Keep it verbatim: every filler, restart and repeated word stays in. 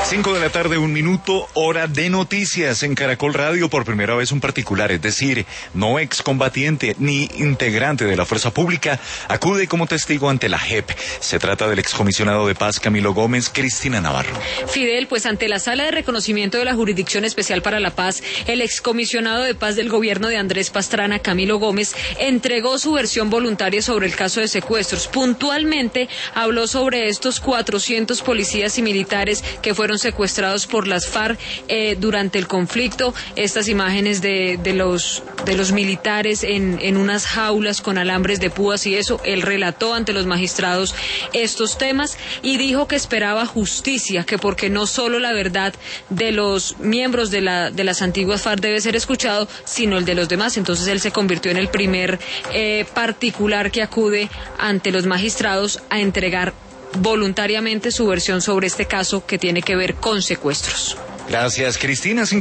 Cinco de la tarde, un minuto, hora de noticias en Caracol Radio. Por primera vez un particular, es decir, no excombatiente ni integrante de la fuerza pública, acude como testigo ante la J E P. Se trata del excomisionado de paz Camilo Gómez. Cristina Navarro. Fidel, pues ante la Sala de Reconocimiento de la Jurisdicción Especial para la Paz, el excomisionado de paz del gobierno de Andrés Pastrana, Camilo Gómez, entregó su versión voluntaria sobre el caso de secuestros. Puntualmente habló sobre estos cuatrocientos policías y militares que fueron secuestrados por las FARC eh, durante el conflicto. Estas imágenes de, de los de los militares en, en unas jaulas con alambres de púas y eso, él relató ante los magistrados estos temas y dijo que esperaba justicia, que porque no solo la verdad de los miembros de la de las antiguas FARC debe ser escuchado, sino el de los demás. Entonces él se convirtió en el primer eh, particular que acude ante los magistrados a entregar voluntariamente su versión sobre este caso que tiene que ver con secuestros. Gracias, Cristina.